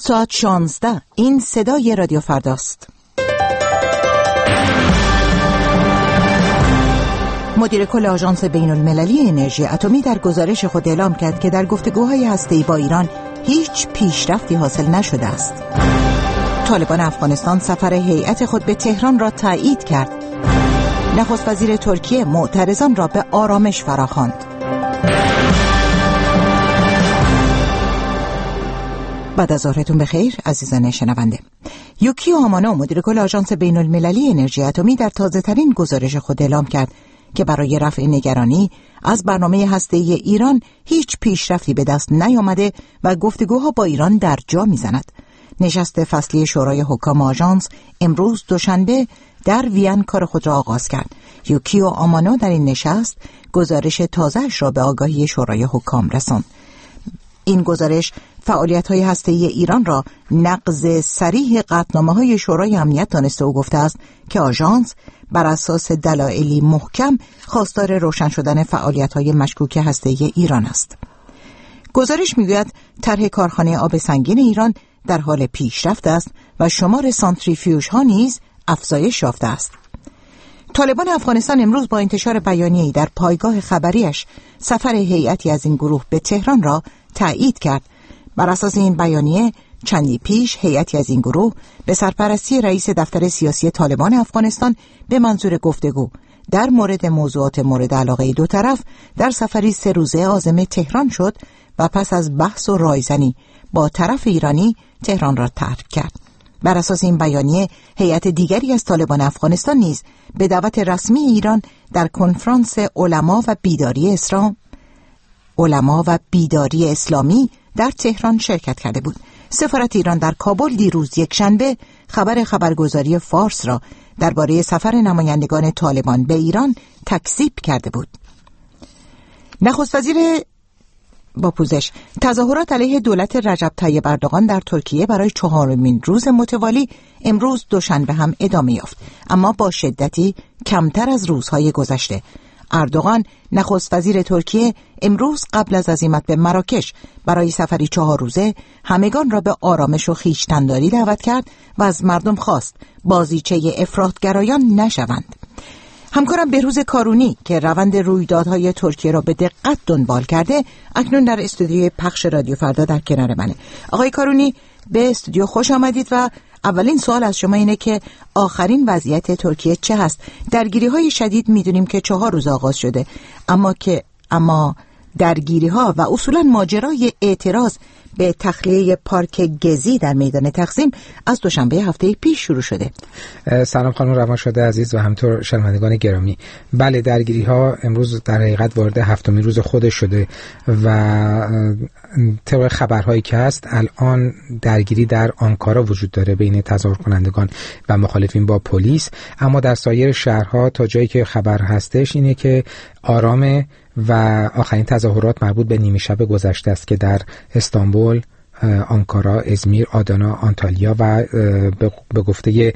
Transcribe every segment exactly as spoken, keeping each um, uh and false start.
ساعت شانزده. این صدای رادیو فرداست. مدیر کل آژانس بین‌المللی انرژی اتمی در گزارش خود اعلام کرد که در گفتگوهای هسته‌ای با ایران هیچ پیشرفتی حاصل نشده است. طالبان افغانستان سفر هیئت خود به تهران را تایید کرد. نخست وزیر ترکیه معترضان را به آرامش فراخواند. بعد از ظهرتون بخیر عزیزان شنونده. یوکیو آمانو مدیر کل آژانس بین‌المللی انرژی اتمی در تازه‌ترین گزارش خود اعلام کرد که برای رفع نگرانی از برنامه هسته‌ای ایران هیچ پیشرفتی به دست نیامده و گفتگوها با ایران در جا میزند. نشست فصلی شورای حکام آژانس امروز دوشنبه در وین کار خود را آغاز کرد. یوکیو آمانو در این نشست گزارش تازه‌اش را به آگاهی شورای حکام رساند. این گزارش فعالیت‌های هسته‌ای ایران را نقض صریح قطعنامه‌های شورای امنیت دانسته و گفته است که آژانس بر اساس دلایلی محکم خواستار روشن شدن فعالیت‌های مشکوک هسته‌ای ایران است. گزارش می‌گوید طرح کارخانه آب سنگین ایران در حال پیشرفت است و شمار سانتریفیوژها نیز افزایش یافته است. طالبان افغانستان امروز با انتشار بیانیه‌ای در پایگاه خبریش سفر هیئتی از این گروه به تهران را تایید کرد. بر اساس این بیانیه چندی پیش هیئتی از این گروه به سرپرستی رئیس دفتر سیاسی طالبان افغانستان به منظور گفتگو در مورد موضوعات مورد علاقه دو طرف در سفری سه روزه عازم تهران شد و پس از بحث و رایزنی با طرف ایرانی تهران را ترک کرد. بر اساس این بیانیه هیئت دیگری از طالبان افغانستان نیز به دعوت رسمی ایران در کنفرانس علما و بیداری اسلام علما و بیداری اسلامی در تهران شرکت کرده بود. سفارت ایران در کابل دیروز یکشنبه خبر خبرگزاری فارس را درباره سفر نمایندگان طالبان به ایران تکذیب کرده بود. نخست وزیر با پوزش تظاهرات علیه دولت رجب طیب اردوغان در ترکیه برای چهارمین روز متوالی امروز دوشنبه هم ادامه یافت، اما با شدتی کمتر از روزهای گذشته. اردوغان نخست وزیر ترکیه امروز قبل از عزیمت به مراکش برای سفری چهار روزه همگان را به آرامش و خویشتن‌داری دعوت کرد و از مردم خواست بازیچه افراطگرایان نشوند. همکارم بهروز کارونی که روند رویدادهای ترکیه را به دقت دنبال کرده اکنون در استودیوی پخش رادیو فردا در کنار منه. آقای کارونی به استودیو خوش آمدید و اولین سوال از شما اینه که آخرین وضعیت ترکیه چه هست؟ درگیری‌های شدید می‌دونیم که چهار روز آغاز شده، اما که اما درگیری‌ها و اصولاً ماجرای اعتراض به تخلیه پارک گزی در میدان تقسیم از دوشنبه هفته پیش شروع شده. سلام خانم روانشده عزیز و همینطور شنوندگان گرامی. بله، درگیری‌ها امروز در حقیقت وارد هفتمین روز خودش شده و طبق خبرهایی که هست الان درگیری در آنکارا وجود داره بین تظاهر کنندگان و مخالفین با پلیس، اما در سایر شهرها تا جایی که خبر هستش اینه که آرامه و آخرین تظاهرات مربوط به نیمه شب گذشته است که در استانبول، آنکارا، ازمیر، آدانا، آنتالیا و به گفته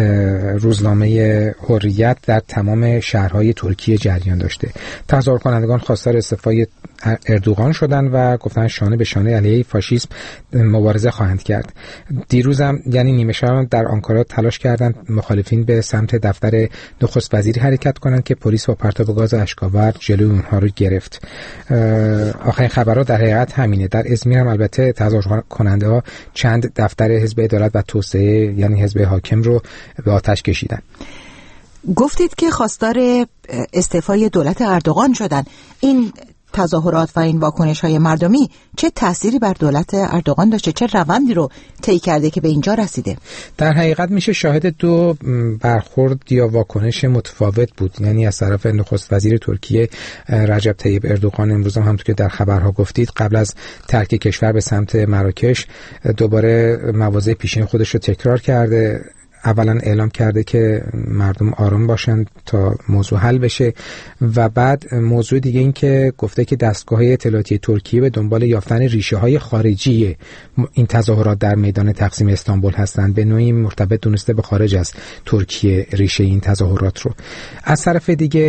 روزنامه حریت در تمام شهرهای ترکیه جریان داشته. تظاهر کنندگان خواستار استعفای اردوغان شدن و گفتن شانه به شانه علیه فاشیسم مبارزه خواهند کرد. دیروز هم یعنی نیمه شب در آنکارا تلاش کردند مخالفین به سمت دفتر نخست وزیری حرکت کنند که پلیس با پرتاب گاز اشک‌آور جلوی اونها رو گرفت. آخرین خبرها در حقیقت همینه. در ازمیر هم البته تظاهر کننده ها چند دفتر حزب عدالت و توسعه یعنی حزب حاکم رو به آتش کشیدن. گفتید که خواستار استعفای دولت اردوغان شدن. این تظاهرات و این واکنش‌های مردمی چه تأثیری بر دولت اردوغان داشته؟ چه روندی رو طی کرده که به اینجا رسیده؟ در حقیقت میشه شاهد دو برخورد یا واکنش متفاوت بود. یعنی از طرف نخست وزیر ترکیه رجب طیب اردوغان امروز هم همونطور که در خبرها گفتید قبل از ترک کشور به سمت مراکش دوباره مواضع پیشین خودش رو تکرار کرده. اولا اعلام کرده که مردم آرام باشن تا موضوع حل بشه و بعد موضوع دیگه این که گفته که دستگاه اطلاعاتی ترکیه به دنبال یافتن ریشه های خارجی این تظاهرات در میدان تقسیم استانبول هستند. به نوعی مرتبط دونسته به خارج از ترکیه ریشه این تظاهرات رو. از طرف دیگه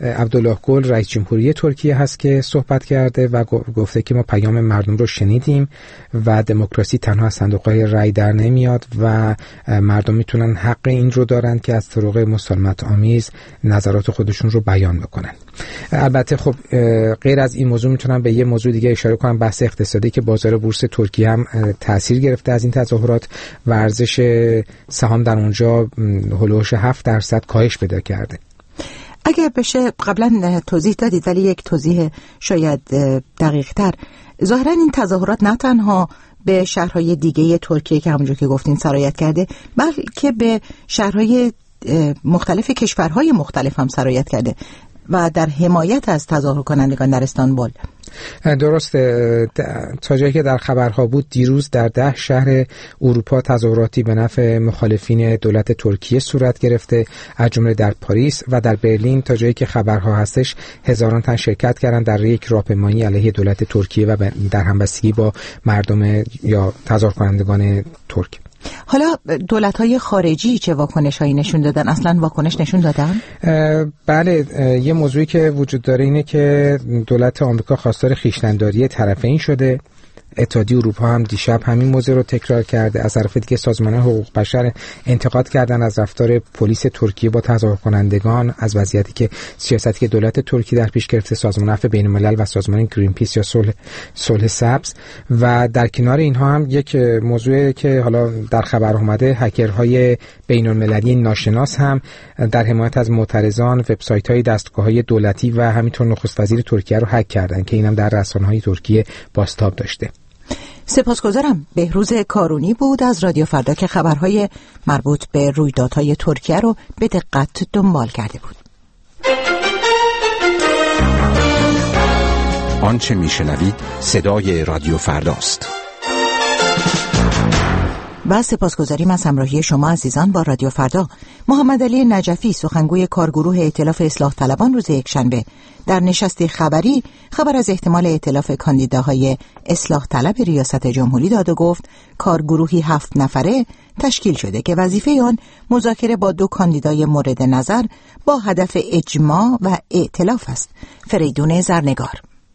عبدالله گل رئیس جمهوری ترکیه هست که صحبت کرده و گفته که ما پیام مردم رو شنیدیم و دموکراسی تنها از صندوق‌های رای در نمیاد و مردم میتونن حق این رو دارن که از طرق مسالمت آمیز نظرات خودشون رو بیان بکنن. البته خب غیر از این موضوع میتونم به یه موضوع دیگه اشاره کنم، بحث اقتصادی که بازار بورس ترکیه هم تاثیر گرفته از این تظاهرات و ارزش سهام در اونجا هولوش هفت درصد کاهش پیدا کرده. اگر بشه قبلا توضیح دادید ولی یک توضیح شاید دقیق تر، ظاهرا این تظاهرات نه تنها به شهرهای دیگه ترکیه که همونجور که گفتین سرایت کرده، بلکه به شهرهای مختلف کشورهای مختلف هم سرایت کرده و در حمایت از تظاهر کنندگان در استانبول. درسته، تا جایی که در خبرها بود دیروز در ده شهر اروپا تظاهراتی به نفع مخالفین دولت ترکیه صورت گرفته، از جمله در پاریس و در برلین تا جایی که خبرها هستش هزاران تن شرکت کردن در یک راهپیمایی علیه دولت ترکیه و در همبستگی با مردم یا تظاهر کنندگان ترک. حالا دولت‌های خارجی چه واکنش‌هایی نشون دادن؟ اصلاً واکنش نشون دادن؟ بله، یه موضوعی که وجود داره اینه که دولت آمریکا خواستار خویشتن‌داری طرفین شده. اتحادیه اروپا هم دیشب همین موضوع رو تکرار کرده. از طرف دیگه سازمان حقوق بشر انتقاد کردن از رفتار پلیس ترکیه با تظاهر کنندگان، از وضعیتی که سیاستی که دولت ترکیه در پیش گرفته، سازمان عفو بین‌الملل و سازمان گرین پیس یا صلح صلح سبز. و در کنار اینها هم یک موضوعی که حالا در خبر اومده، هکرهای بین‌المللی ناشناس هم در حمایت از معترضان وبسایت‌های دستگاه‌های دولتی و همینطور نخست وزیر ترکیه رو هک کردن که اینم در رسانه‌های ترکیه بازتاب داشته. سپاسگزارم. بهروز کارونی بود از رادیو فردا که خبرهای مربوط به رویدادهای ترکیه رو به دقت دنبال کرده بود. آنچه میشنوید صدای رادیو فرداست. و سپاسگزاریم از همراهی شما عزیزان با رادیو فردا. محمد علی نجفی، سخنگوی کارگروه ائتلاف اصلاح طلبان، روز یکشنبه در نشست خبری خبر از احتمال ائتلاف کاندیداهای اصلاح طلب ریاست جمهوری داد و گفت کارگروهی هفت نفره تشکیل شده که وظیفه آن مذاکره با دو کاندیدای مورد نظر با هدف اجماع و ائتلاف است. فریدون زرنگار.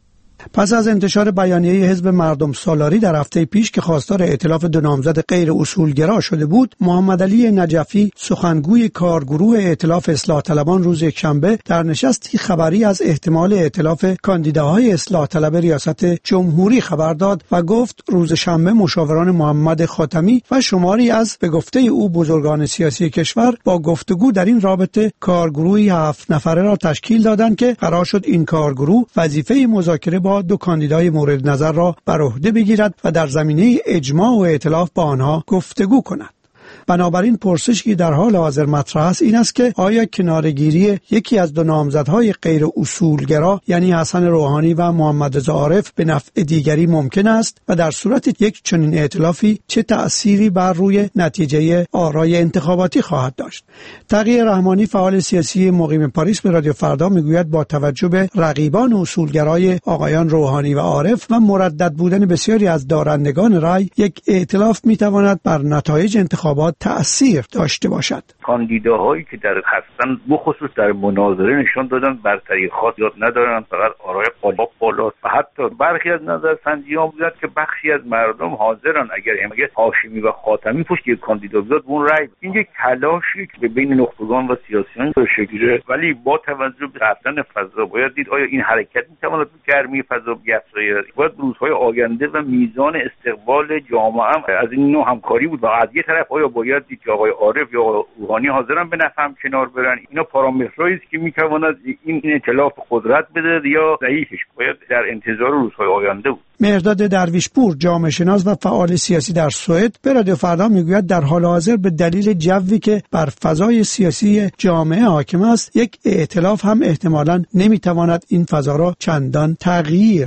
پس از انتشار بیانیه حزب مردم سالاری در هفته پیش که خواستار ائتلاف دو نامزد غیر اصولگرا شده بود، محمد علی نجفی، سخنگوی کارگروه ائتلاف اصلاح طلبان، روز یکشنبه در نشستی خبری از احتمال ائتلاف کاندیداهای اصلاح طلب ریاست جمهوری خبر داد و گفت روز شنبه مشاوران محمد خاتمی و شماری از به گفته او بزرگان سیاسی کشور با گفتگو در این رابطه کارگروهی هفت نفره را تشکیل دادند که قرار شد این کارگروه وظیفه مذاکره با دو کاندیدای مورد نظر را بر عهده بگیرد و در زمینه اجماع و ائتلاف با آنها گفتگو کند. بنابراین پرسشی در حال حاضر مطرح است این است که آیا کناره‌گیری یکی از دو نامزدهای غیر اصولگرا یعنی حسن روحانی و محمد رضا عارف به نفع دیگری ممکن است و در صورت یک چنین ائتلافی چه تأثیری بر روی نتیجه آرای انتخاباتی خواهد داشت؟ تقی رحمانی، فعال سیاسی مقیم پاریس، به رادیو فردا میگوید با توجه به رقیبان اصولگرای آقایان روحانی و عارف و مردد بودن بسیاری از دارندگان رای، یک ائتلاف میتواند بر نتایج انتخابات تأثیر داشته باشد. کاندیداهایی که در هستن بخصوص در مناظره نشان دادن برتری خاص یاد ندارن، فقط آرای قلاب بالا و حتی برخی از نظرسنجی‌ها بودند که بخشی از مردم حاضرن اگر حمایت هاشمی و خاتمی پشت یک کاندیدا بیاد اون رای. این یک تلاشی که بین نخبگان و سیاسیون شکل گیره، ولی با توجه به رفتن فضا باید دید آیا این حرکت میتواند گرمی فضا بیافزاید. باید روزهای آینده و میزان استقبال جامعه هم از این نوع همکاری بود و از یک طرف آیا باید دید که آقای عارف یا روحانی حاضرن به نفع هم کنار برن. اینا پارامترهایی است که میتواند این ائتلاف قدرت بده یا ضعیفش. باید در انتظار روزهای آینده بود. مهرداد درویشپور، جامعه شناس و فعال سیاسی در سوئد، به رادیو فردا میگوید در حال حاضر به دلیل جوی که بر فضای سیاسی جامعه حاکم است، یک ائتلاف هم احتمالاً نمیتواند این فضا را چندان تغییر دهد.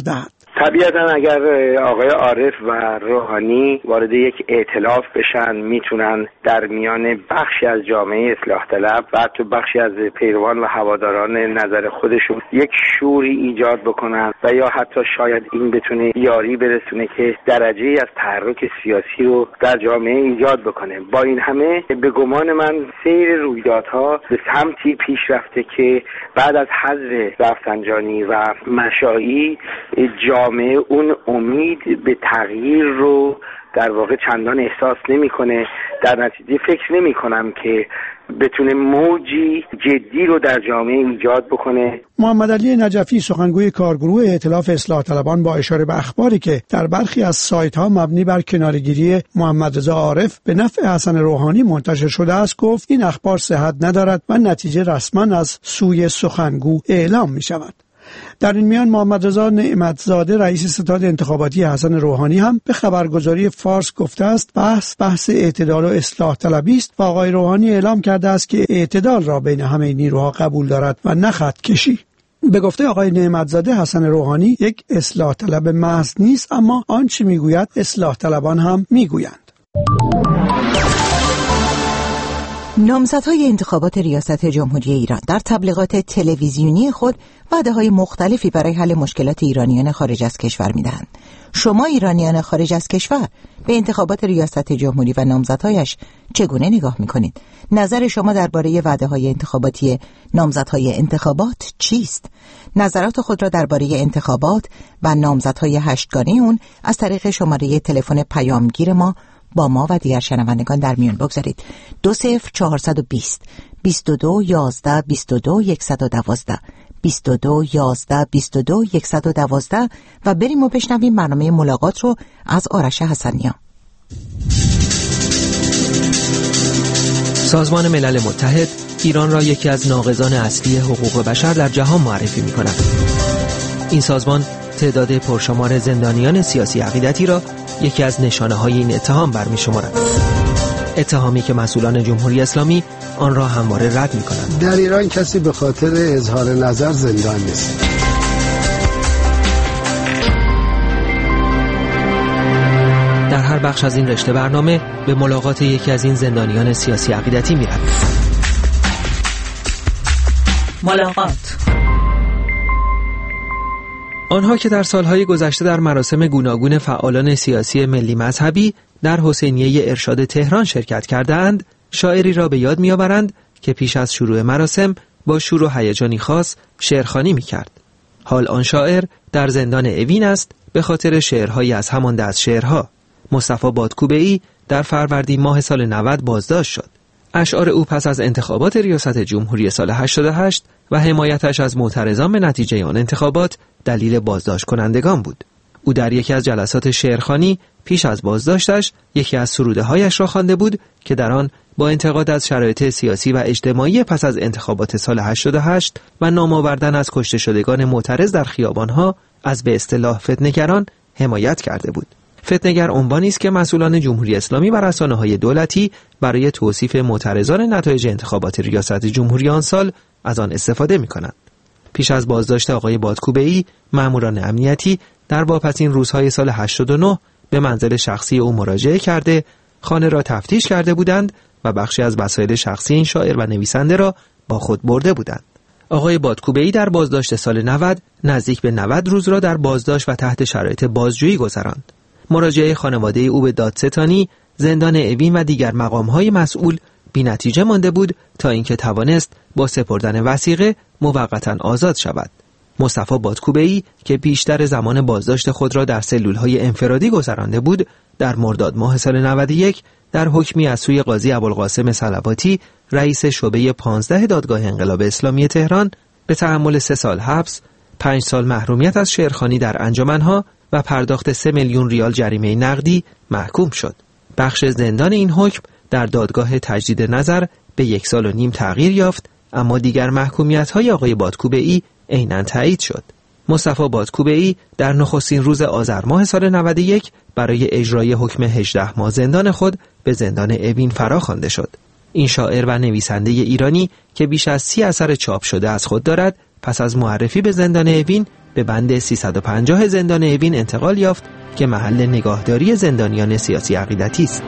طبیعتا اگر آقای عارف و روحانی وارد یک ائتلاف بشن میتونن در میان بخشی از جامعه اصلاح طلب و حتی بخشی از پیروان و هواداران نظر خودشون یک شوری ایجاد بکنن و یا حتی شاید این بتونه یاری برسونه که درجه‌ای از تحرک سیاسی رو در جامعه ایجاد بکنه. با این همه به گمان من سیر رویدادها به سمتی پیش رفته که بعد از حذف رفسنجانی و مشائی جامعه اون امید به تغییر رو در واقع چندان احساس نمی‌کنه. در نتیجه فکر نمی‌کنم که بتونه موجی جدی رو در جامعه ایجاد بکنه. محمد علی نجفی سخنگوی کارگروه ائتلاف اصلاح طلبان با اشاره به اخباری که در برخی از سایت‌ها مبنی بر کناره‌گیری محمد رضا عارف به نفع حسن روحانی منتشر شده است گفت این اخبار صحت ندارد و نتیجه رسما از سوی سخنگو اعلام می‌شود. در این میان محمد رضا نعمتزاده رئیس ستاد انتخاباتی حسن روحانی هم به خبرگزاری فارس گفته است بحث بحث اعتدال و اصلاح طلبی است و آقای روحانی اعلام کرده است که اعتدال را بین همه نیروها قبول دارد و نه خط کشی. به گفته آقای نعمتزاده حسن روحانی یک اصلاح طلب محض نیست، اما آنچه میگوید اصلاح طلبان هم میگویند. نامزدهای انتخابات ریاست جمهوری ایران در تبلیغات تلویزیونی خود وعده‌های مختلفی برای حل مشکلات ایرانیان خارج از کشور می‌دهند. شما ایرانیان خارج از کشور به انتخابات ریاست جمهوری و نامزدهایش چگونه نگاه می‌کنید؟ نظر شما درباره وعده‌های انتخاباتی نامزدهای انتخابات چیست؟ نظرات خود را درباره انتخابات و نامزدهای هشتگانه اون از طریق شماره تلفن پیامگیر ما با ما و دیگر شنوندگان در میان بگذارید. دو صفر چهارصد و بیست بیست و دو یازده بیست و دو صد و دوازده بیست و دو یازده بیست و دو صد و دوازده و بریم و بشنویم برنامه ملاقات رو از آرش حسنیان. سازمان ملل متحد ایران را یکی از ناقضان اصلی حقوق بشر در جهان معرفی می کند. این سازمان تعداد پرشمار زندانیان سیاسی عقیدتی را یکی از نشانه های این اتهام برمی شمارد. اتهامی که مسئولان جمهوری اسلامی آن را همواره رد می کنند. در ایران کسی به خاطر اظهار نظر زندان نیست. در هر بخش از این رشته برنامه به ملاقات یکی از این زندانیان سیاسی عقیدتی می رویم. ملاقات. آنها که در سالهای گذشته در مراسم گوناگون فعالان سیاسی ملی مذهبی در حسینیه ارشاد تهران شرکت کردند، شاعری را به یاد می‌آورند که پیش از شروع مراسم با شور و هیجانی خاص شعرخوانی می‌کرد. حال آن شاعر در زندان اوین است به خاطر شعرهایی از همان دست شعرها. مصطفی بادکوبه‌ای در فروردین ماه سال نود بازداشت شد. اشعار او پس از انتخابات ریاست جمهوری سال هشتاد و هشت و حمایتش از معترضان به نتیجه آن انتخابات دلیل بازداشت کنندگان بود. او در یکی از جلسات شعرخوانی پیش از بازداشتش یکی از سروده هایش را خوانده بود که در آن با انتقاد از شرایط سیاسی و اجتماعی پس از انتخابات سال هشتاد و هشت و نام آوردن از کشته شدگان معترض در خیابانها از به اصطلاح فتنه‌گران حمایت کرده بود. فتنه‌گر عنوانی است که مسئولان جمهوری اسلامی و رسانه‌های دولتی برای توصیف معترضان نتایج انتخابات ریاست جمهوری آن سال از آن استفاده می‌کنند. پیش از بازداشت آقای بادکوبه‌ای، مأموران امنیتی در واپسین روزهای سال هشتاد و نه به منزل شخصی او مراجعه کرده، خانه را تفتیش کرده بودند و بخشی از وسایل شخصی این شاعر و نویسنده را با خود برده بودند. آقای بادکوبه‌ای در بازداشت سال نود نزدیک به نود روز را در بازداشت و تحت شرایط بازجویی گذراند. مراجعه خانواده او به دادستانی، زندان اوین و دیگر مقام‌های مسئول بی‌نتیجه مانده بود تا اینکه توانست با سپردن وثیقه موقتاً آزاد شود. مصطفی بادکوبه‌ای که بیشتر زمان بازداشت خود را در سلول‌های انفرادی گذرانده بود، در مرداد ماه سال نود و یک در حکمی از سوی قاضی ابوالقاسم صلواتی، رئیس شعبه پانزده دادگاه انقلاب اسلامی تهران، به تحمل سه سال حبس، پنج سال محرومیت از شعرخوانی در انجمنها و پرداخت سه میلیون ریال جریمه نقدی محکوم شد. بخش زندان این حکم در دادگاه تجدید نظر به یک سال و نیم تغییر یافت، اما دیگر محکومیت‌های آقای بادکوبه‌ای عیناً تایید شد. مصطفی بادکوبه‌ای در نخستین روز آذر ماه سال نود و یک برای اجرای حکم هجده ماه زندان خود به زندان اوین فراخوانده شد. این شاعر و نویسنده ایرانی که بیش از سی اثر چاپ شده از خود دارد، پس از معرفی به زندان اوین به بند سیصد و پنجاه زندان اوین انتقال یافت که محل نگاهداری زندانیان سیاسی عقیدتی است.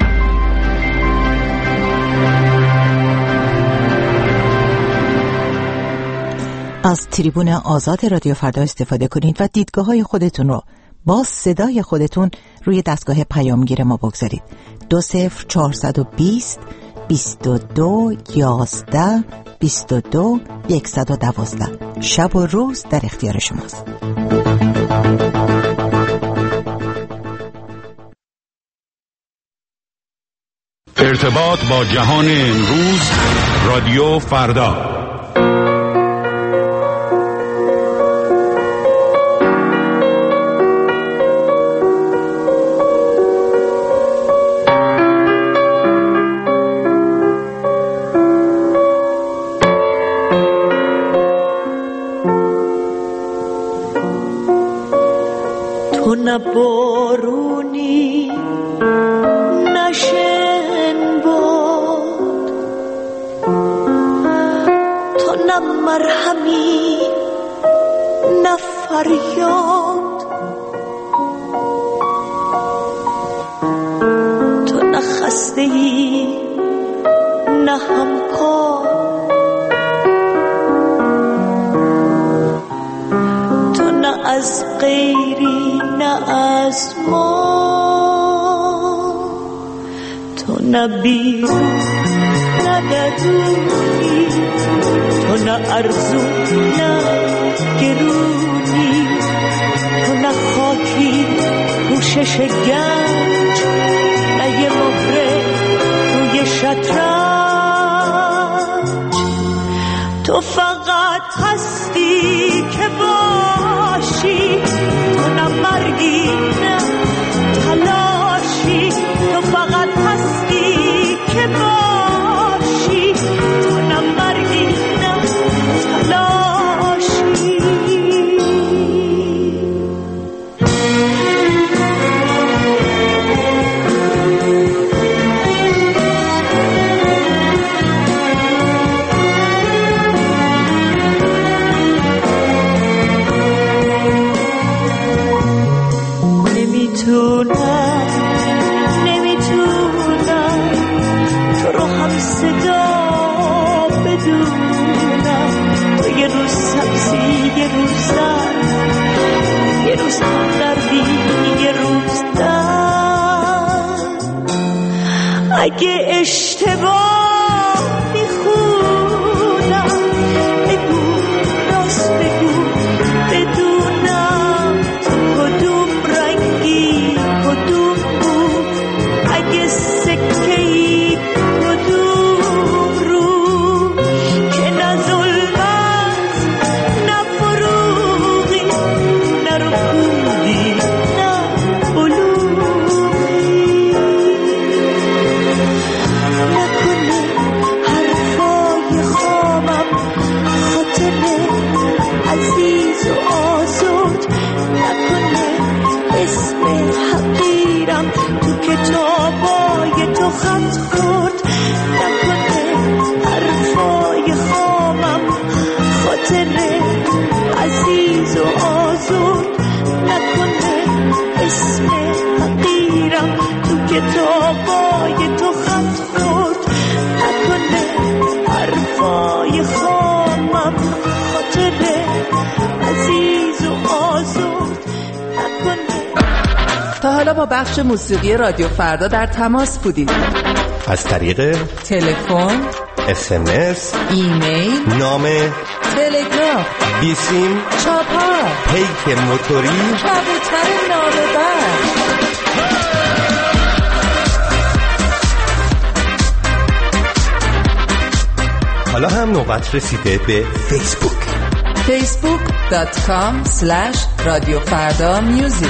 از تریبون آزاد رادیو فردا استفاده کنید و دیدگاه‌های خودتون رو با صدای خودتون روی دستگاه پیامگیر ما بگذارید. دو صفر چهارصد و بیست بیست و دو یازده بیست و دو یکصد و دوازده. شب و روز در اختیار شماست. ارتباط با جهان امروز، رادیو فردا. تو نه بارونی نه شن باد، تو نه مرهمی نه فریاد، تو نه خسته‌ای نه همپا، تو نه از غیری نه از ما، تو نه بیرون نه درونی، تو نه ارزو نه گرونی، تو نه خاکی پوشش گنج نه یه مهره روی شطرنج، تو فقط هستی که باشی، تو نه مرگی نه تلاشی، تو فقط هستی که باشی، تو نه مرگی نه تلاشی. نمیتونم نمیتونم تو رو هم صدا بدونم، تو یه روز سبزی یه روز زن، یه روز هم دردی یه روز دن، اگه اشتباه میخونم بگو راست بگو بدونم کدوم رنگی کدوم بود، اگه سکه‌ای کدوم رو، که نه ظلمت نه فروغی نه رکودی نه بلوغی، نکنه حرفای خوابم خاطره عزیز و آزاد، نکنه اسم حقیرم تو کتابای تو خط خورد، نکنه حرفای خوابم خاطره عزیز و آزاد، نکنه اسم حقیرم تو کتابای تو خط خورد، نکنه حرفای خوابم خاطره عزیز و آزاد، نکنه. تا حالا با بخش موسیقی رادیو فردا در تماس بودید؟ از طریق تلفن، اس ام اس، ایمیل، نامه، تلگراف، بیسیم، چاپار، پیک موتوری، کبوتر نامه‌بر. حالا هم نوبت رسیده به فیسبوک. فیسبوک دات کام اسلش رادیو فردا میوزیک.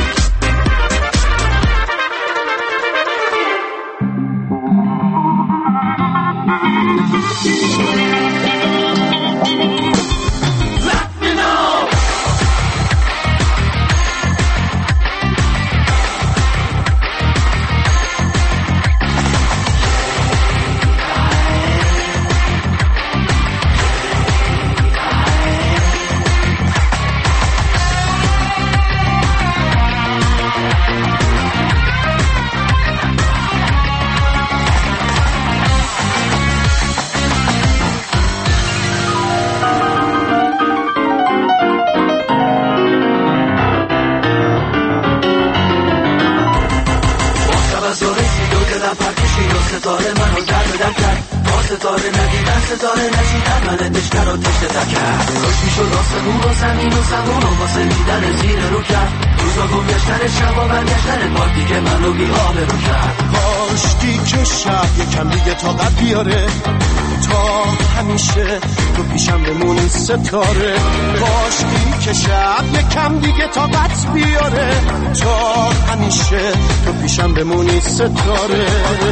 تو رسید و دلم پرکشید و ستاره منو در بدم کرد. با ستاره ندیدن ستاره نشیدن من دشتر و تشت کرد. روش میشد آسمون و زمین و زمان و واسه دیدن زیر رو کرد. روزا گم گشتن شبا برگشتن پارتی که منو بی آب رو کرد. کاشکی که شب یکم دیگه طاقت بیاره تا همیشه تو پیشم بمونی ستاره. کاشکی که شب یکم دیگه طاقت بیاره تا همیشه تو پیشم بمونی ستاره.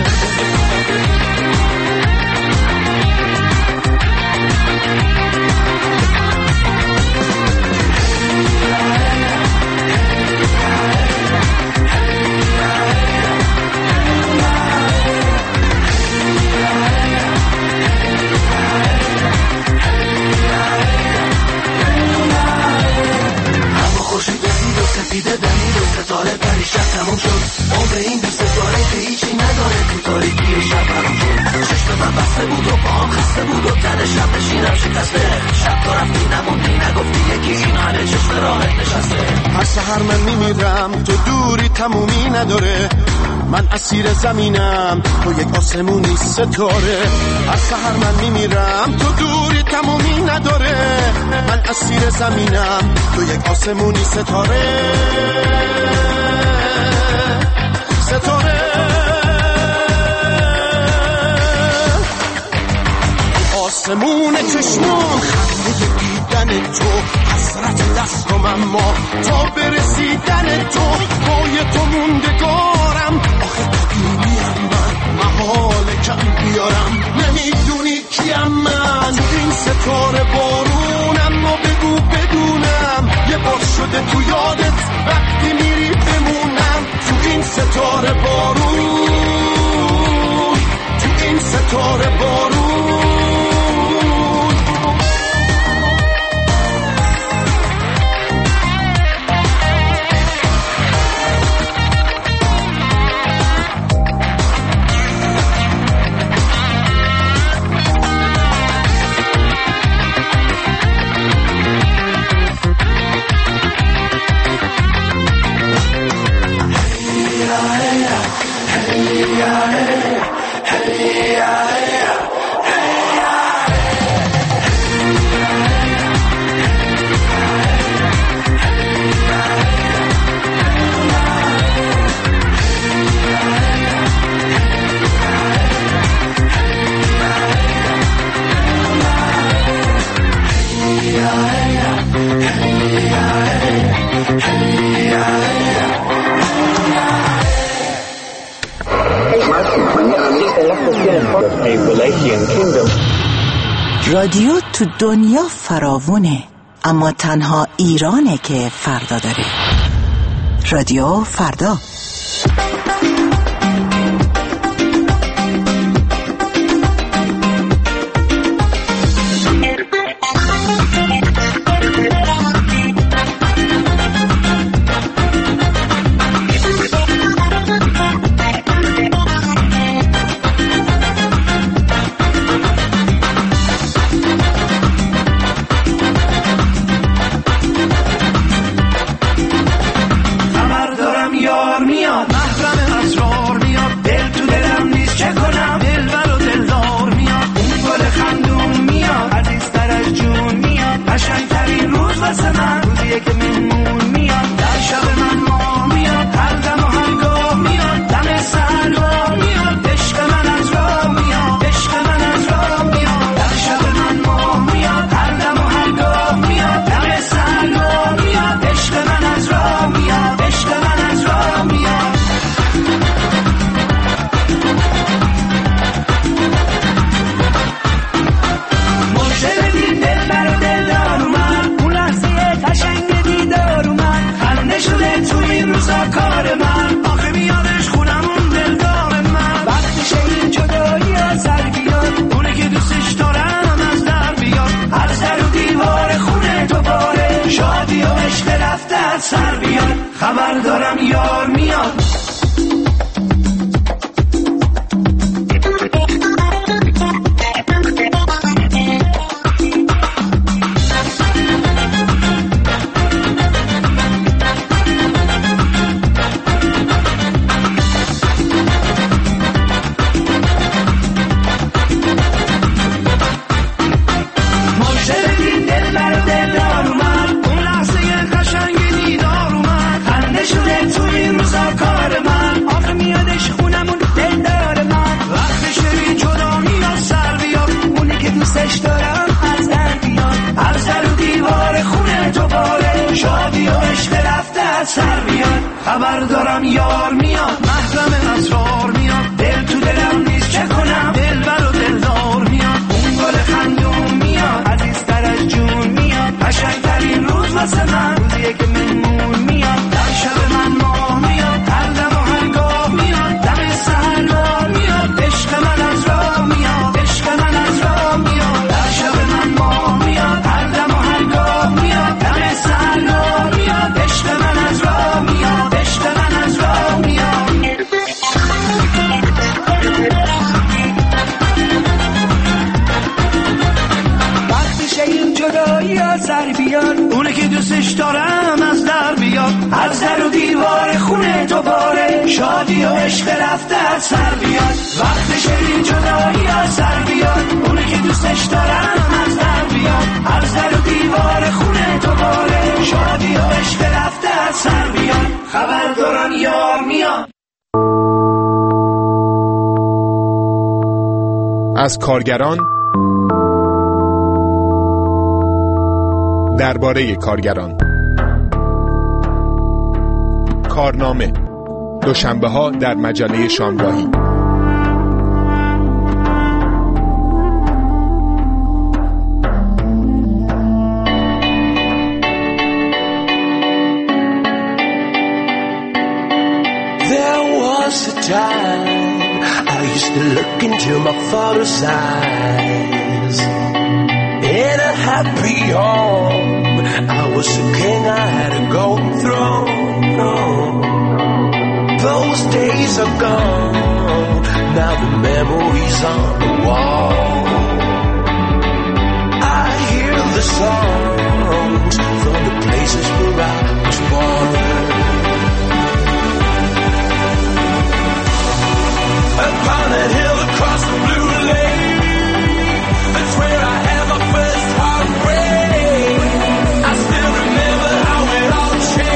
سفیده دمید و ستاره پریشب تموم شد. عمر این دو ستاره که هیچی نداره تو تاریکی شب برام شد. چشم من بسته بود و پاهم خسته بود و تن شب نشینم شکسته. شب تو رفتی نموندی نگفتی یکی این حاله چشم راحت نشسته. هر سحر من میمیرم تو دوری تمومی نداره. من اسیر زمینم تو یک آسمونی ستاره. هر سحر من میمیرم تو دوری تمومی نداره. من اسیر زمینم تو یک آسمونی ستاره. ستاره آسمون چشمون خنده دیدن تو حسرت دستم اما تا برسیدن تو پای تو موندگارم. آخه قدیمیم من محاله کم بیارم نمیدونی کیم من. تو این ستاره بارونم و بگو بدونم یه بار شده تو یادت وقتی میری بمونم. تو این ستاره بارون تو این ستاره بارون رادیو تو دنیا فراوونه، اما تنها ایرانه که فردا داره. رادیو فردا. سر بیاد، وقتشه این جدایی از سر بیاد، اونه که دوستش دارم از در بیاد، از در و دیوار خونه دوباره شادی و عشق رفته از سر بیاد، خبر دارن یار میاد. از کارگران درباره کارگران. کارنامه دوشنبه ها در مجله شامگاهی. There was a time I used to look into my father's eyes. In a happy home, I was a king, I had a golden throne. Oh. Those days are gone, now the memories on the wall. I hear the songs from the places where I was born. Upon that hill across the blue lake, that's where I had my first heartbreak. I still remember how it all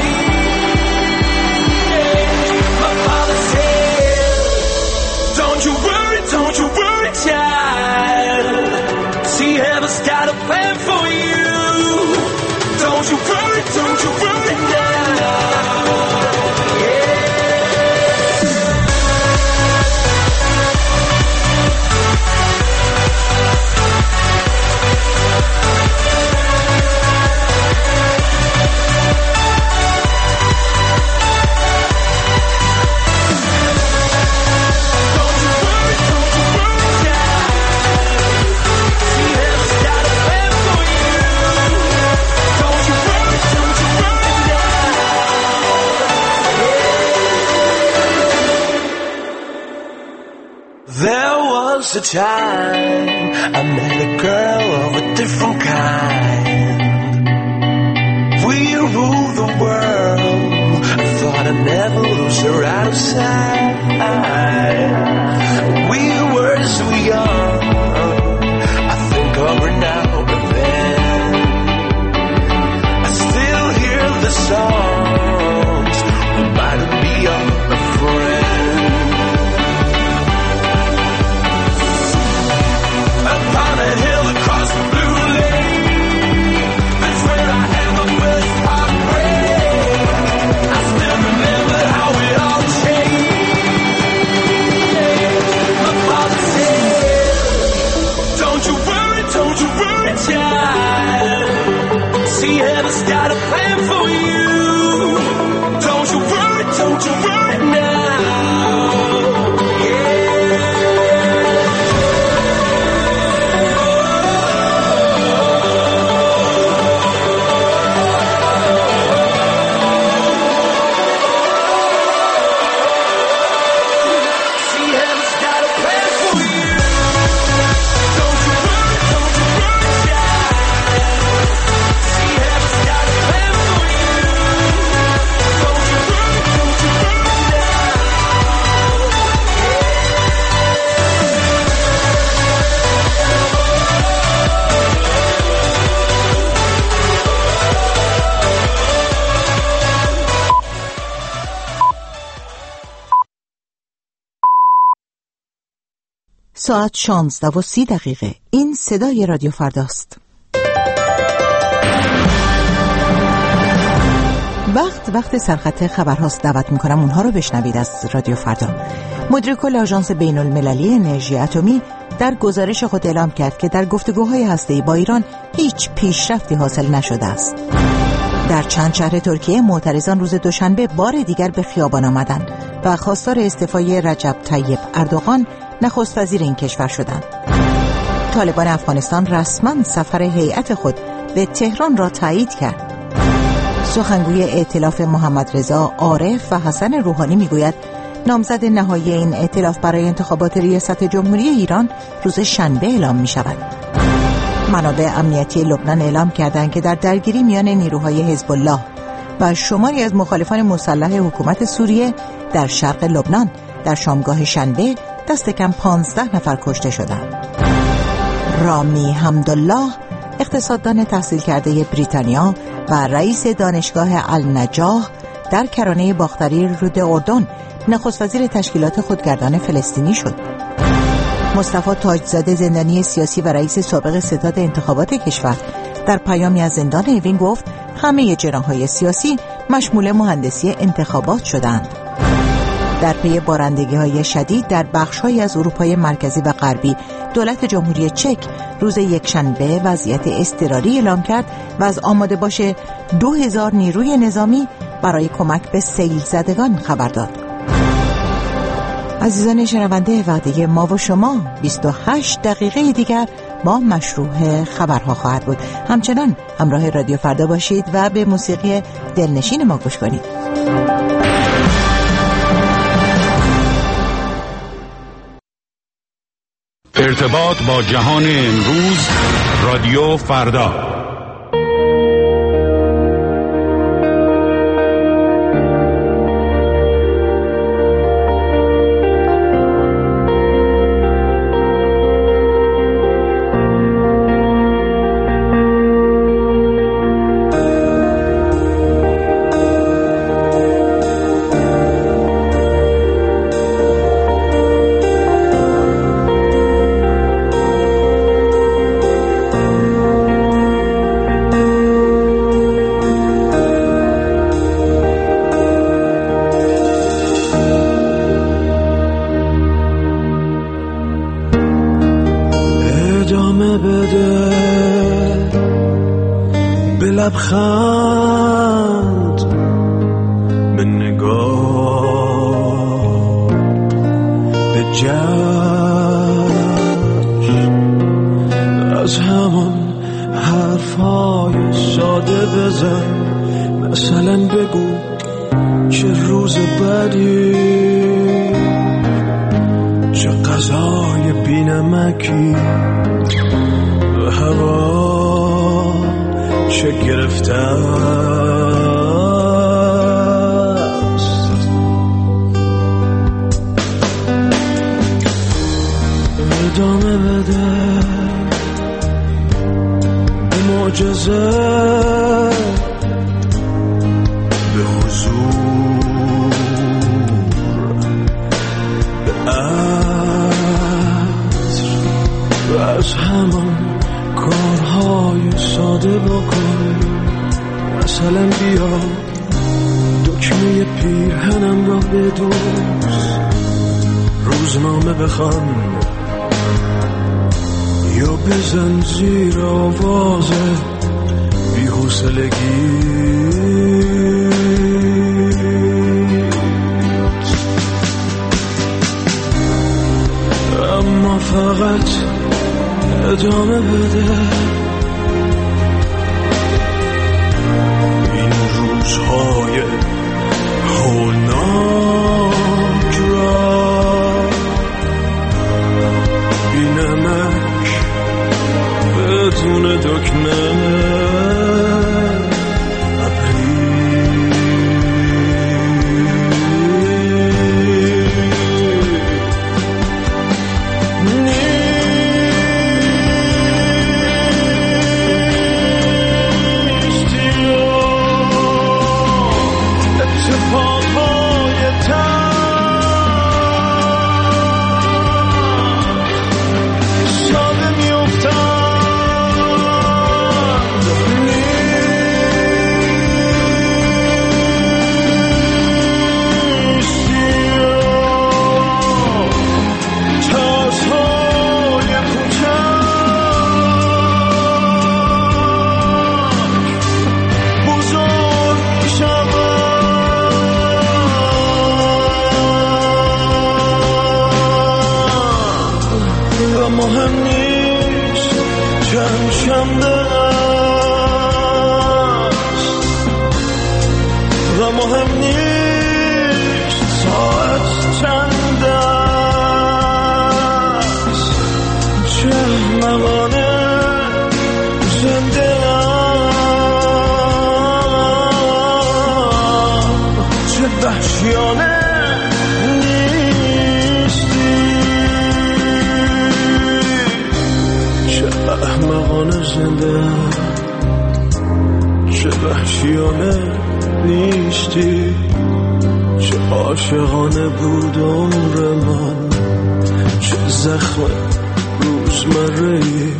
changed. My father said, don't you worry, don't you worry, child. See, heaven's got a plan for you. Don't you worry, don't you worry now. A time I met a girl of a different kind. We ruled the world. I thought I'd never lose her out of sight. We were so young. I think of her now and then. I still hear the songs reminding me of a friend. Upon a hill across the blue lake, that's where I had my first heartbreak. I still remember how it all changed. My father said, don't you worry, don't you worry, child. See, heaven's got a plan for you. Don't you worry, don't you worry now. ساعت شانزده و سی دقیقه. این صدای رادیو فرداست. وقت وقت سرخط خبرهاست. دعوت میکنم اونها رو بشنوید از رادیو فردا. مدیر کل آژانس بین المللی انرژی اتمی در گزارش خود اعلام کرد که در گفتگوهای هسته‌ای با ایران هیچ پیشرفتی حاصل نشده است. در چند شهر ترکیه معترضان روز دوشنبه بار دیگر به خیابان آمدند و خواستار استعفای رجب طیب اردوغان نخست وزیر این کشور شدند. طالبان افغانستان رسما سفر هیئت خود به تهران را تایید کرد. سخنگوی ائتلاف محمد رضا عارف و حسن روحانی میگوید نامزد نهایی این ائتلاف برای انتخابات ریاست جمهوری ایران روز شنبه اعلام می شود. منابع امنیتی لبنان اعلام کردند که در درگیری میان نیروهای حزب الله و شماری از مخالفان مسلح حکومت سوریه در شرق لبنان در شامگاه شنبه دست کم پانزده نفر کشته شدند. رامی حمدالله، اقتصاددان تحصیل کرده بریتانیا و رئیس دانشگاه النجاح در کرانه باختری رود اردن، نخست وزیر تشکیلات خودگردان فلسطینی شد. مصطفی تاجزاده، زندانی سیاسی و رئیس سابق ستاد انتخابات کشور، در پیامی از زندان اوین گفت همه جناح‌های سیاسی مشمول مهندسی انتخابات شدند. در پی بارندگی‌های شدید در بخش‌هایی از اروپای مرکزی و غربی، دولت جمهوری چک روز یکشنبه وضعیت اضطراری اعلام کرد و از آماده باش دو هزار نیروی نظامی برای کمک به سیل زدگان خبر داد. عزیزان شنونده، وعده ما و شما بیست و هشت دقیقه دیگر با مشروع خبرها خواهد بود. همچنان همراه رادیو فردا باشید و به موسیقی دلنشین ما گوش کنید. ارتباط با جهان امروز، رادیو فردا. لبخند به نگاه به جشن از همون حرفای ساده بزن، مثلا بگو چه روز بدی، چه غذای بی‌نمکی، هوا چه گرفته است. ادامه بده به معجزه، به حضور، به عطر و از همان کارهای ساده بکن. مثلا بیا دکمه پیرهنم را بدوز، روزنامه بخوان یا بزن زیر آواز بی‌حوصلگی. اما فقط ادامه بده این روزهای هولناک را، بی نمک بدون دکمه. مهم نیست چند شنبه است و مهم نیست ساعت چند است، چه احمقانه زنده ام، چه وحشیانه نیست. زنده چه وحشیانه نیستی، چه عاشقانه بود عمر من، چه زخم روزمره‌ای.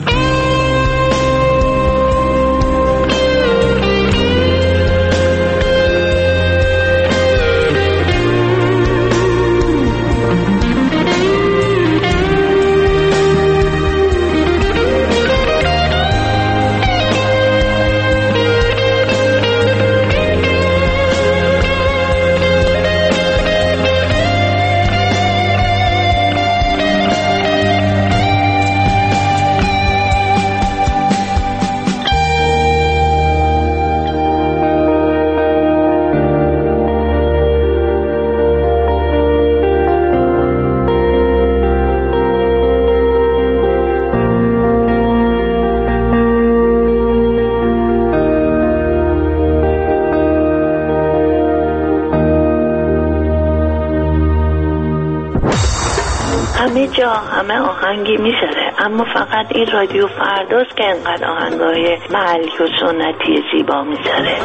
همه جا همه آهنگی میذاره، اما فقط این رادیو فرداست که انقدر آهنگای محلی و سنتی زیبا میذاره.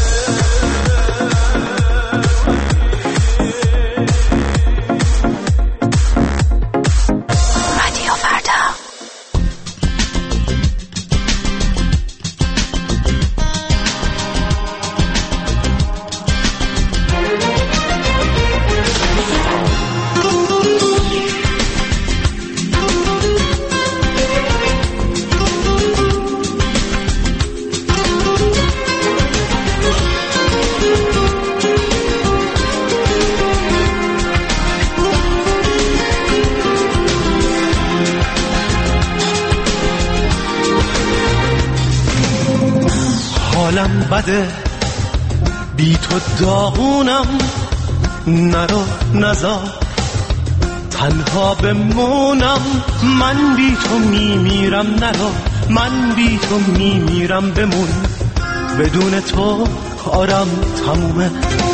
حالم بده بی تو داغونم، نرو نزار تنها بمونم، من بی تو میمیرم، نرو من بی تو میمیرم، بمون بدون تو کارم تمومه.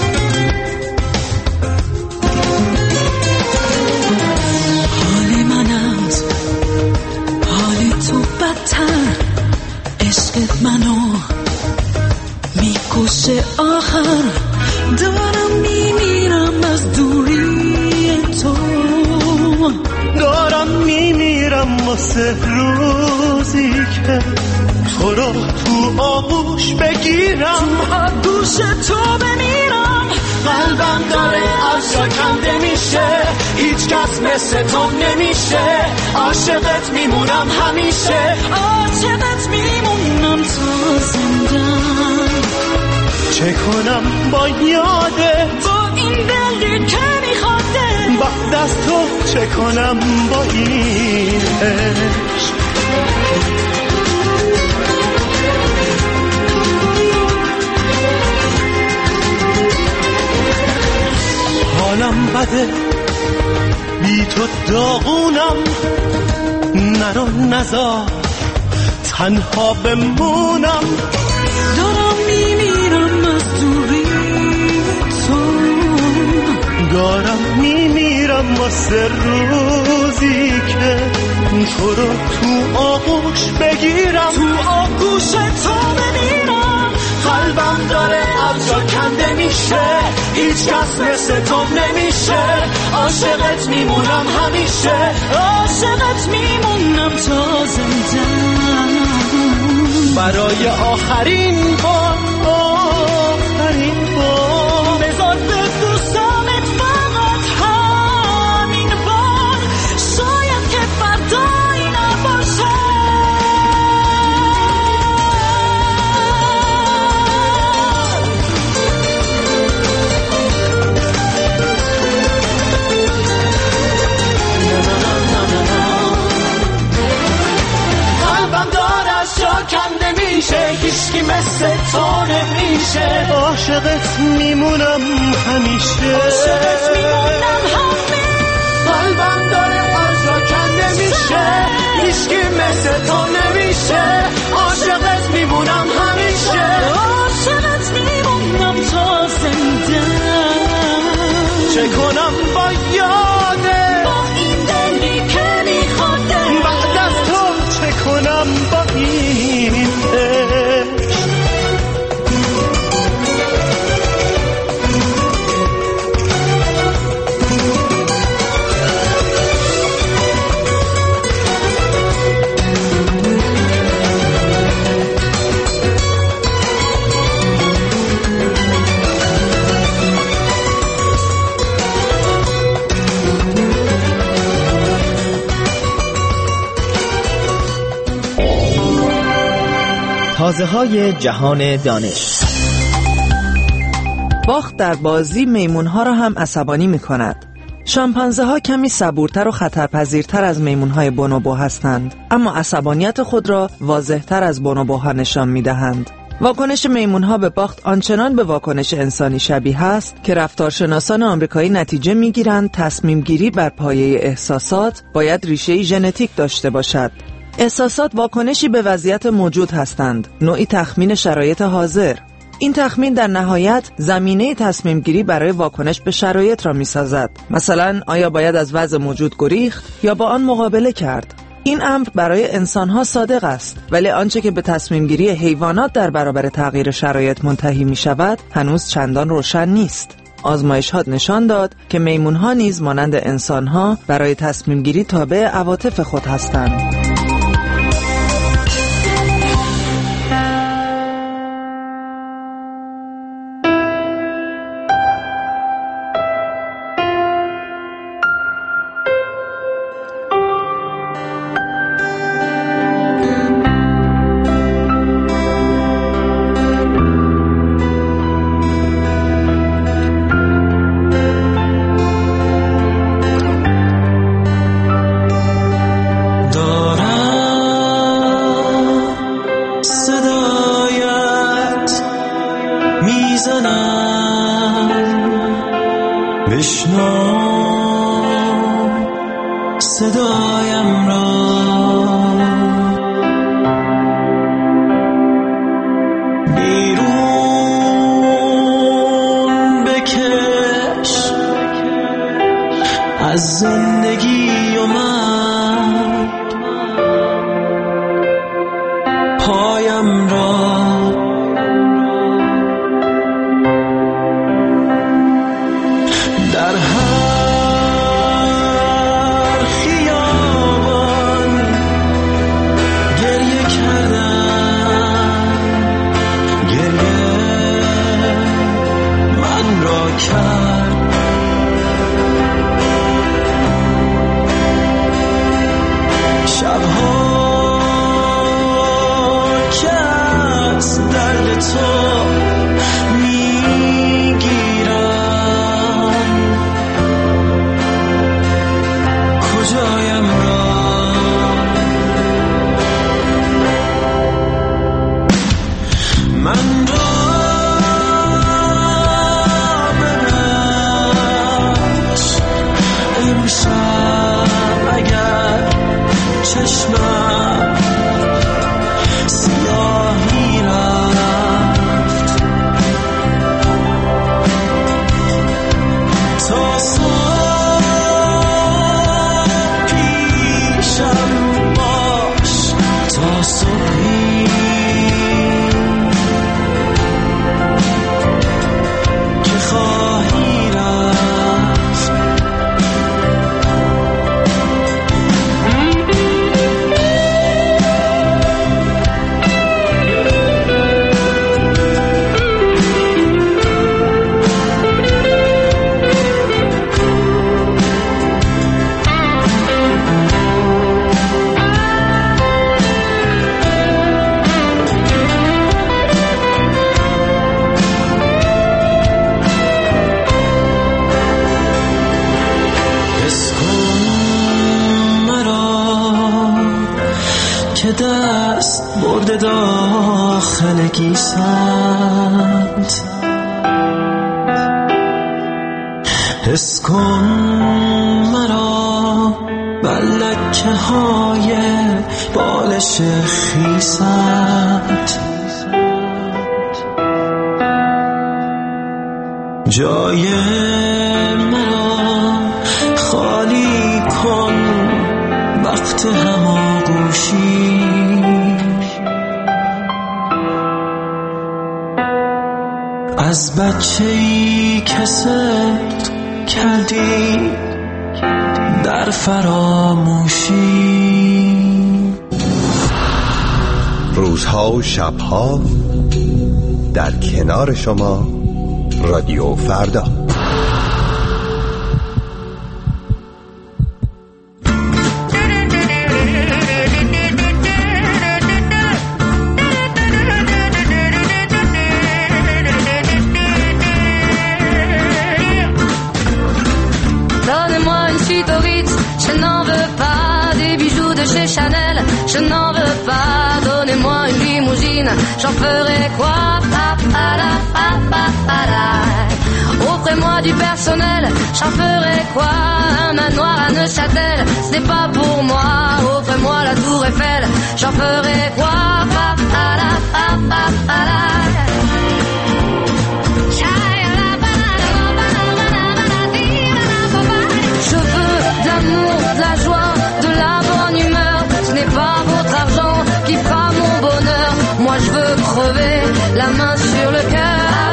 حال من از حال تو بدتر، عشق منو میکشه آخر، دارم میمیرم از دوری تو، دارم میمیرم واسه روزی که تو رو تو آغوش بگیرم، تو آغوش تو بمیرم. قلبم داره از جا کنده میشه، هیچ کس مثل تو نمیشه، عاشقت میمونم همیشه، عاشقت میمونم تا زندم. چه کنم با یاده، با این دلی که میخواده، بعد از تو چه کنم با این عشق. حالم بده بی تو داغونم، نرو نزار تنها بمونم، دارم میمیرم از دوری تو، دارم میمیرم واسه روزی که تو رو تو آغوش بگیرم، تو آغوش تو بمیرم. قلبم داره از جا کنده میشه، هیچ کس مثل تو نمیشه، عاشقت میمونم همیشه، عاشقت میمونم تا زندم. برای آخرین بار، آخرین بار بذار ببوسمت فقط همین بار، شاید که فردایی نباشه. قلبم داره از جا کنده میشه، هیچکی مثل تو نمیشه، عاشقت میمونم همیشه، عاشقت میمونم همیشه. قلبم داره از جا کنده میشه، هیچکی مثل تو نمیشه، عاشقت میمونم همیشه، عاشقت میمونم تا زنده. چه کنم با یاده، با این دلی که میخواده، بعد از تو چه کنم با این رازهای جهان دانش. باخت در بازی میمونها را هم عصبانی می کند. شامپانزه ها کمی صبورتر و خطرپذیرتر از میمونهای بونوبو هستند، اما عصبانیت خود را واضحتر از بونوبوها نشان می دهند. واکنش میمونها به باخت آنچنان به واکنش انسانی شبیه است که رفتارشناسان آمریکایی نتیجه میگیرند تصمیم گیری بر پایه احساسات باید ریشه ژنتیک داشته باشد. احساسات واکنشی به وضعیت موجود هستند، نوعی تخمین شرایط حاضر. این تخمین در نهایت زمینه تصمیم گیری برای واکنش به شرایط را میسازد. مثلا آیا باید از وضع موجود گریخت یا با آن مقابله کرد؟ این امر برای انسانها صادق است، ولی آنچه که به تصمیم گیری حیوانات در برابر تغییر شرایط منتهی می شود هنوز چندان روشن نیست. آزمایشات نشان داد که میمونها نیز مانند انسانها برای تصمیم گیری تابع عواطف خود هستند. صدایم را بیرون بکش از زندگی و من پایم را در دست برده داخل گیسند حس کن مرا بر لکه های بالش خیسند جای مرا خالی کن وقت هماغوشی از بچه‌ای که سفت کردی در فراموشی روزها و شبها در کنار شما رادیو فردا. chez Chanel, je n'en veux pas. Donnez-moi une limousine, j'en ferai quoi? Pa, pa, la, pa, pa, pa, la. Offrez-moi du personnel, j'en ferai quoi? Un manoir à Neuchâtel, ce n'est pas pour moi. Offrez-moi la tour Eiffel, j'en ferai quoi? Pa, pa, la, pa, pa, pa, la. Je veux de l'amour, de la joie, de la bonne humeur. Ce n'est pas votre argent qui fera mon bonheur. Moi je veux crever la main sur le cœur.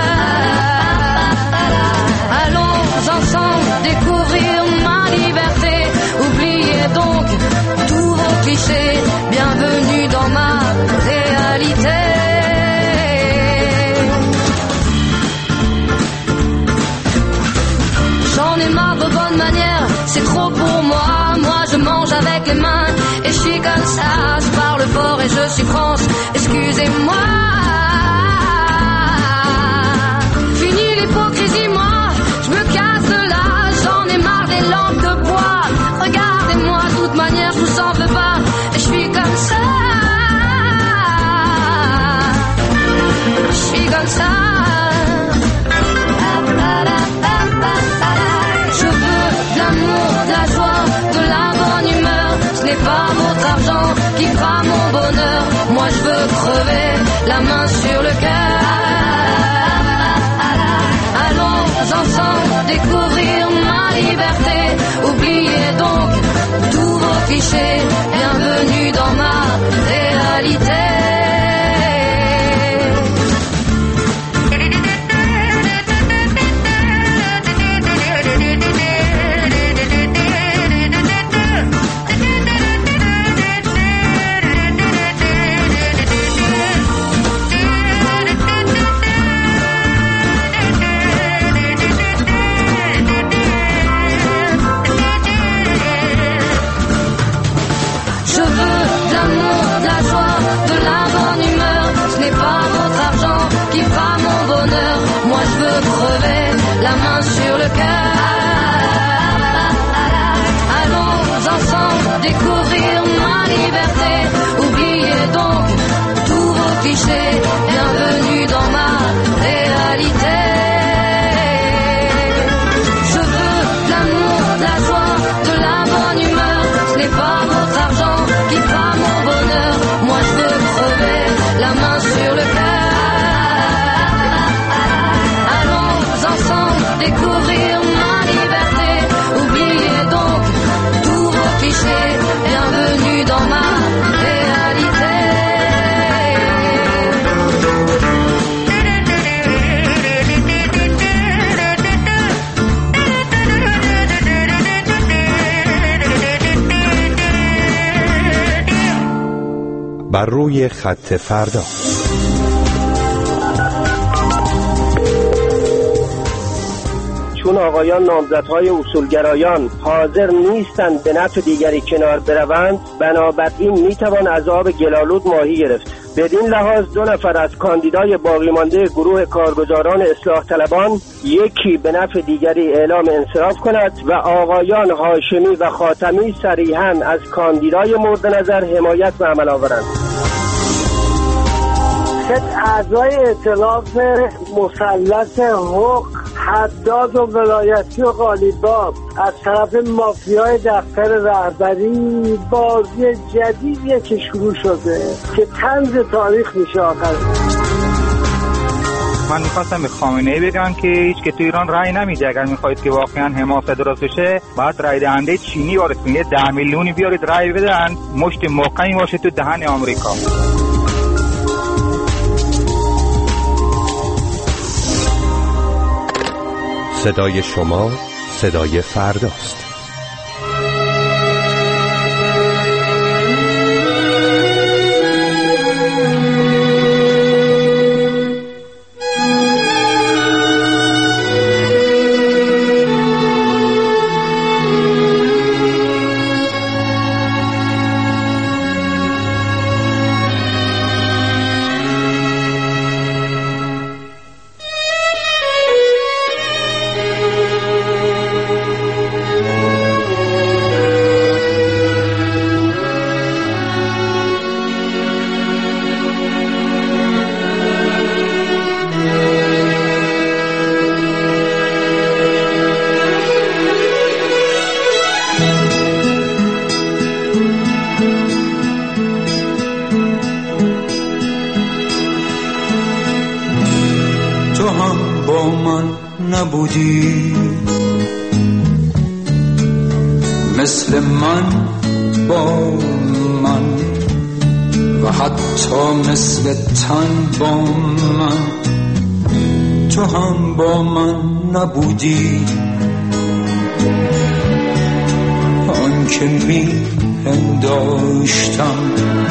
Allons ensemble découvrir ma liberté. Oubliez donc tous vos clichés. Bienvenue dans ma réalité. J'en ai marre de bonnes manières, c'est trop pour moi. Moi je mange avec les mains et je suis comme ça. Je parle fort et je suis France, excusez-moi. Fini l'hypocrisie, moi, je me casse de là. J'en ai marre des lampes de bois. Regardez-moi, de toute manière je vous en veux pas. Et je suis comme ça. Je suis comme ça. De la joie, de la bonne humeur. Ce n'est pas votre argent qui fera mon bonheur. Moi je veux crever la main sur le cœur. Allons ensemble découvrir ma liberté. Oubliez donc tous vos clichés. Bienvenue dans ma réalité. La main sur le cœur. Allons ensemble découvrir ma liberté. Oubliez donc tous vos clichés. Bienvenue dans ma réalité. Je veux de l'amour, de la joie, de la bonne humeur. Ce n'est pas votre argent qui fera mon bonheur. Moi je veux crever la main sur le cœur. Découvrir ma liberté. Oubliez donc tous vos clichés. Bienvenue dans ma réalité. بر روی خط فردا. چون آقایان نامزدهای اصولگرایان حاضر نیستند به نفع دیگری کنار بروند، بنابراین میتوان از آب گلالود ماهی گرفت. بدین لحاظ دو نفر از کاندیدای باقی مانده گروه کارگزاران اصلاح طلبان یکی به نفع دیگری اعلام انصراف کند و آقایان هاشمی و خاتمی صریحاً از کاندیدای مورد نظر حمایت به عمل آورند. اعضای ائتلاف مثلث حق حداد و ولایتی و قالیباف از طرف مافیای دفتر رهبری بازی جدیدیه که شروع شده که طنز تاریخ میشه آخر. من میخواستم به خامنه‌ای بگم که هیچ که تو ایران رأی نمیده. اگر میخواید که واقعا حماسه درست بشه باید رأی دهنده چینی وارد کنید، ده میلیونی بیارید رأی بدن، مشت محکمی باشه تو دهن آمریکا. صدای شما صدای فرداست. نبودی، مثل من با من و حتی مثل تن با من تو هم با من نبودی. آن که می پنداشتم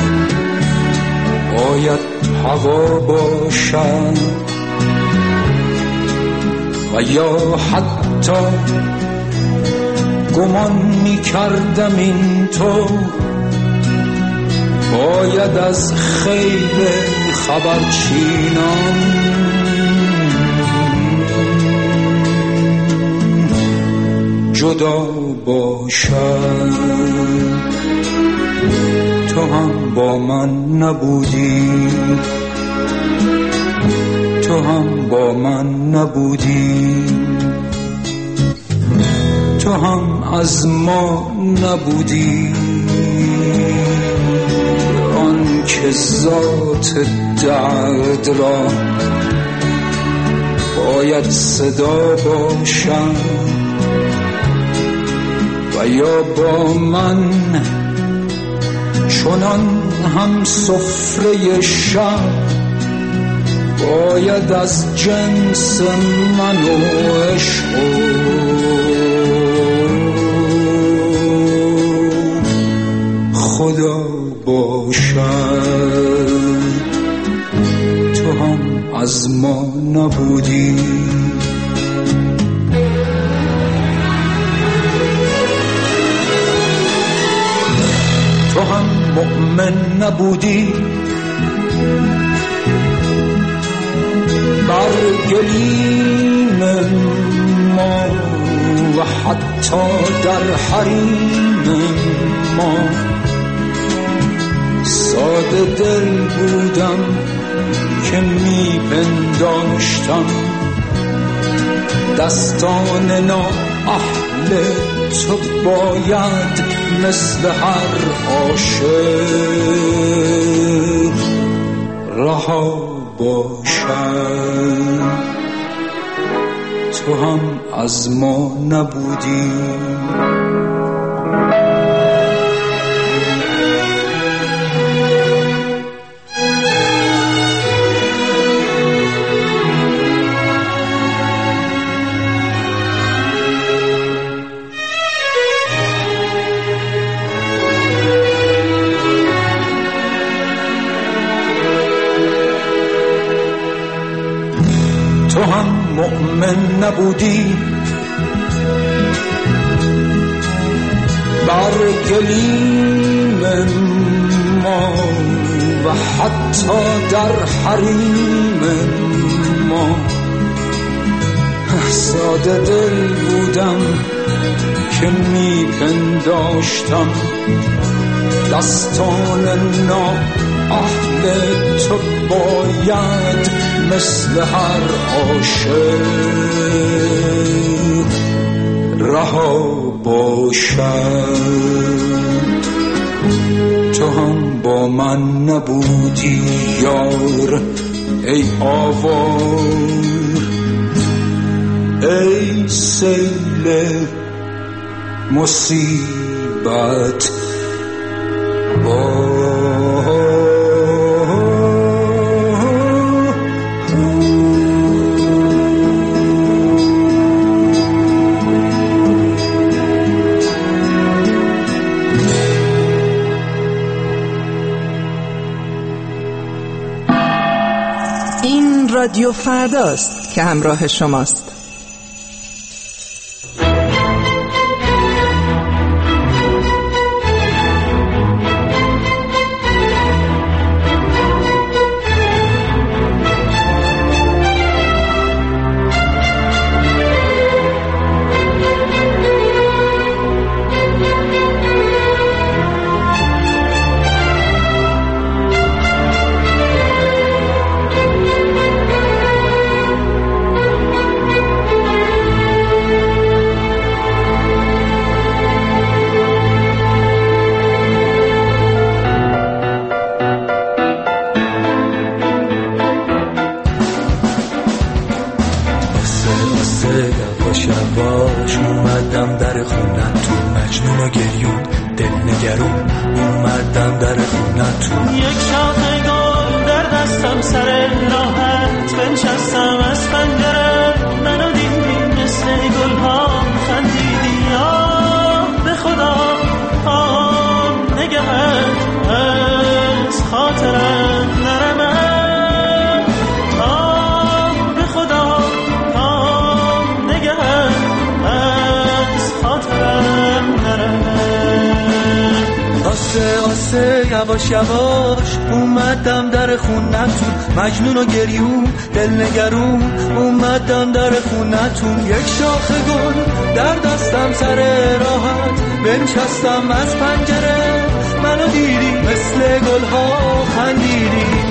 باید هوا باشد و یا حتی گمان می کردم این تو باید از خیل خبرچینان جدا باشد. تو هم با من نبودی، تو هم با من نبودی، تو هم از ما نبودی. آن که ذات درد را باید صدا باشد و یا با من چنان هم سفره شب باید از جنس من و عشق خدا باشد. تو هم از ما نبودی، تو هم مؤمن نبودی، بر گلیم ما و حتی در حریم ما ساده دل بودم که می پنداشتم دستان نا اهل تو باید مثل هر عاشق رها باشد. تو هم از ما نبودی، تو هم مؤمن نبودی، بر گلیم ما و حتی در حریم ما ساده دل بودم که می پنداشتم دستان نا اهل تو باید مثل هر عاشق رها باشد. تو هم با من نبودی یار ای آوار، ای سیل مصیبت با رادیو فرداست که همراه شماست. دلنگرون اومدم در خونتون. یک شاخه گل در دستم سر راحت بنشستم از پنجره، منو دیدی مثل گل ها خندیدی. آه به خدا آه نگهت از خاطرم نرمه. آه به خدا آه نگهت از خاطرم نرمه. آسه آسه یواش یواش اومدم در خونتون، مجنون و گریون دلنگرون اومدم در خونتون. یک شاخه گل در دستم سر راحت بنشستم از پنجره، منو دیدی مثل گل ها خندیدی.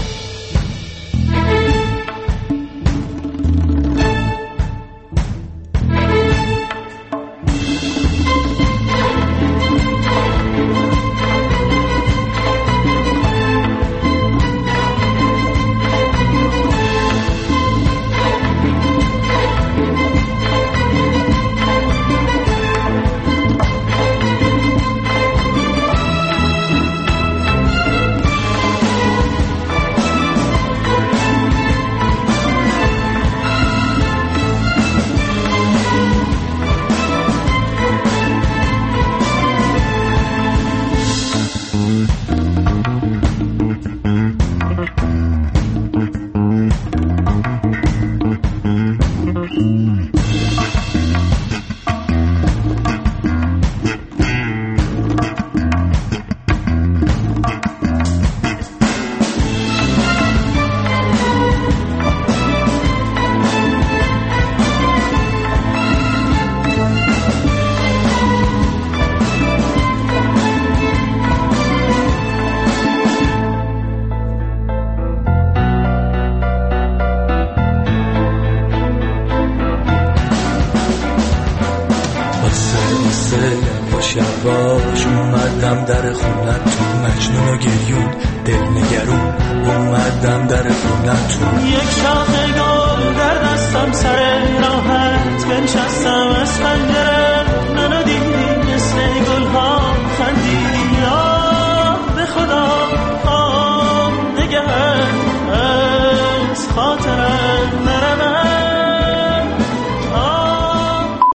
یواش اومدم در خونتون، مجنون و گریون دلنگرون اومدم در خونتون. یک شاخه گل در دستم سر راحت بنشستم از پنجره،